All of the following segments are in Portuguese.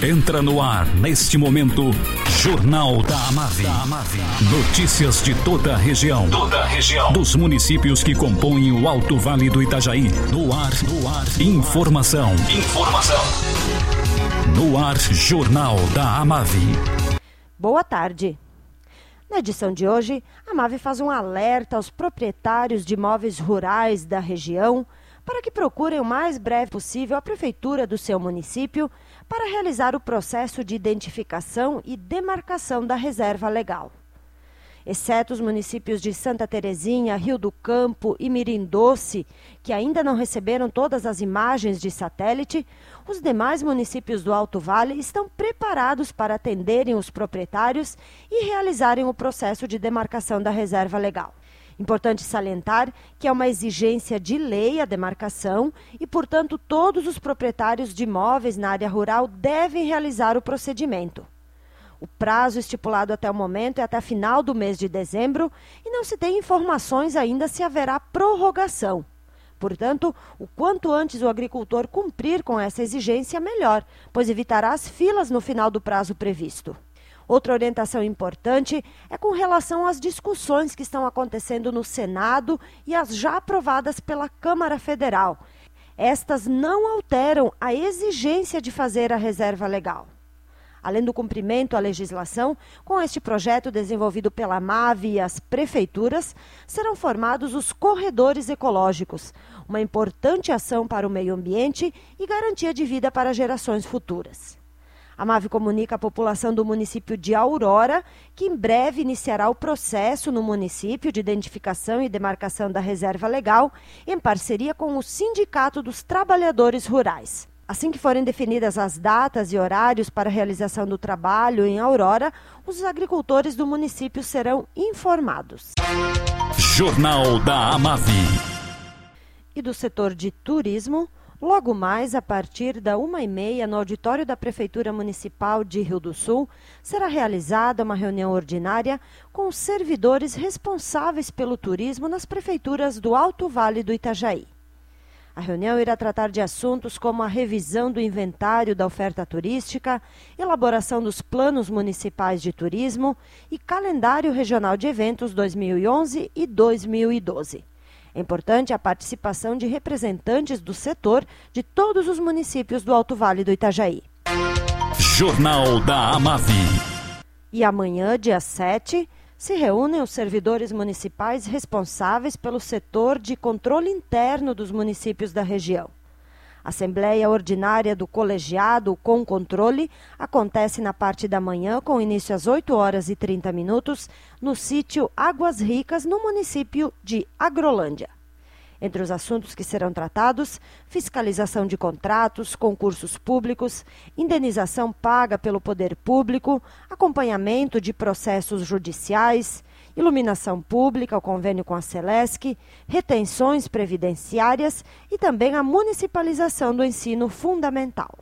Entra no ar, neste momento, Jornal da Amave. Notícias de toda a região. Dos municípios que compõem o Alto Vale do Itajaí. No ar. Informação. No ar, Jornal da Amave. Boa tarde. Na edição de hoje, a Amave faz um alerta aos proprietários de imóveis rurais da região para que procurem o mais breve possível a prefeitura do seu município para realizar o processo de identificação e demarcação da reserva legal. Exceto os municípios de Santa Terezinha, Rio do Campo e Mirim Doce, que ainda não receberam todas as imagens de satélite, os demais municípios do Alto Vale estão preparados para atenderem os proprietários e realizarem o processo de demarcação da reserva legal. Importante salientar que é uma exigência de lei a demarcação e, portanto, todos os proprietários de imóveis na área rural devem realizar o procedimento. O prazo estipulado até o momento é até final do mês de dezembro e não se tem informações ainda se haverá prorrogação. Portanto, o quanto antes o agricultor cumprir com essa exigência, melhor, pois evitará as filas no final do prazo previsto. Outra orientação importante é com relação às discussões que estão acontecendo no Senado e as já aprovadas pela Câmara Federal. Estas não alteram a exigência de fazer a reserva legal. Além do cumprimento à legislação, com este projeto desenvolvido pela Amave e as prefeituras, serão formados os corredores ecológicos, uma importante ação para o meio ambiente e garantia de vida para gerações futuras. A Amave comunica à população do município de Aurora que em breve iniciará o processo no município de identificação e demarcação da reserva legal, em parceria com o Sindicato dos Trabalhadores Rurais. Assim que forem definidas as datas e horários para a realização do trabalho em Aurora, os agricultores do município serão informados. Jornal da Amave. E do setor de turismo, logo mais, a partir da 1h30, no auditório da Prefeitura Municipal de Rio do Sul, será realizada uma reunião ordinária com os servidores responsáveis pelo turismo nas prefeituras do Alto Vale do Itajaí. A reunião irá tratar de assuntos como a revisão do inventário da oferta turística, elaboração dos planos municipais de turismo e calendário regional de eventos 2011 e 2012. É importante a participação de representantes do setor de todos os municípios do Alto Vale do Itajaí. Jornal da Amave. E amanhã, dia 7, se reúnem os servidores municipais responsáveis pelo setor de controle interno dos municípios da região. A Assembleia Ordinária do Colegiado com Controle acontece na parte da manhã, com início às 8h30, no sítio Águas Ricas, no município de Agrolândia. Entre os assuntos que serão tratados, fiscalização de contratos, concursos públicos, indenização paga pelo poder público, acompanhamento de processos judiciais, iluminação pública, o convênio com a Celesc, retenções previdenciárias e também a municipalização do ensino fundamental.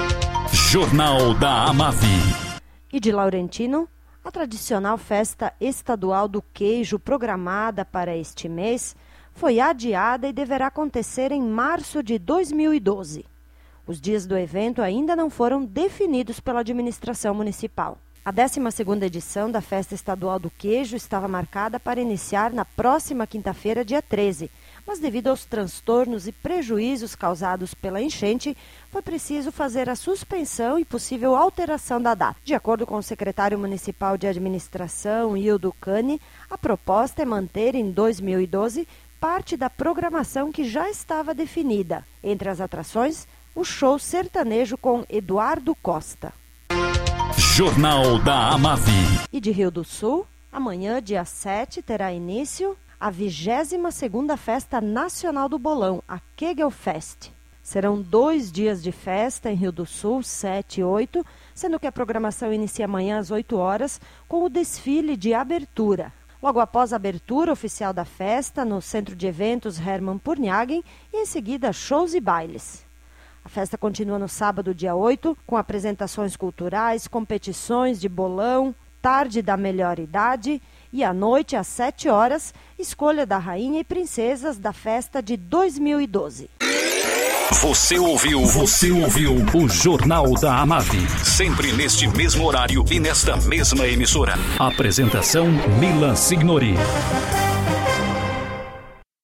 Jornal da Amave. E de Laurentino, a tradicional festa estadual do queijo programada para este mês foi adiada e deverá acontecer em março de 2012. Os dias do evento ainda não foram definidos pela administração municipal. A 12ª edição da Festa Estadual do Queijo estava marcada para iniciar na próxima quinta-feira, dia 13, mas devido aos transtornos e prejuízos causados pela enchente, foi preciso fazer a suspensão e possível alteração da data. De acordo com o secretário municipal de administração, Hildo Cani, a proposta é manter em 2012 parte da programação que já estava definida. Entre as atrações, o show sertanejo com Eduardo Costa. Jornal da Amave. E de Rio do Sul, amanhã, dia 7, terá início a 22ª Festa Nacional do Bolão, a Kegelfest. Serão 2 dias de festa em Rio do Sul, 7 e 8, sendo que a programação inicia amanhã às 8 horas com o desfile de abertura. Logo após a abertura oficial da festa, no Centro de Eventos Hermann Purnhagen, e em seguida shows e bailes. A festa continua no sábado, dia 8, com apresentações culturais, competições de bolão, tarde da melhor idade e à noite, às 7 horas, escolha da rainha e princesas da festa de 2012. Você ouviu o Jornal da Amave. Sempre neste mesmo horário e nesta mesma emissora. Apresentação Mila Signori.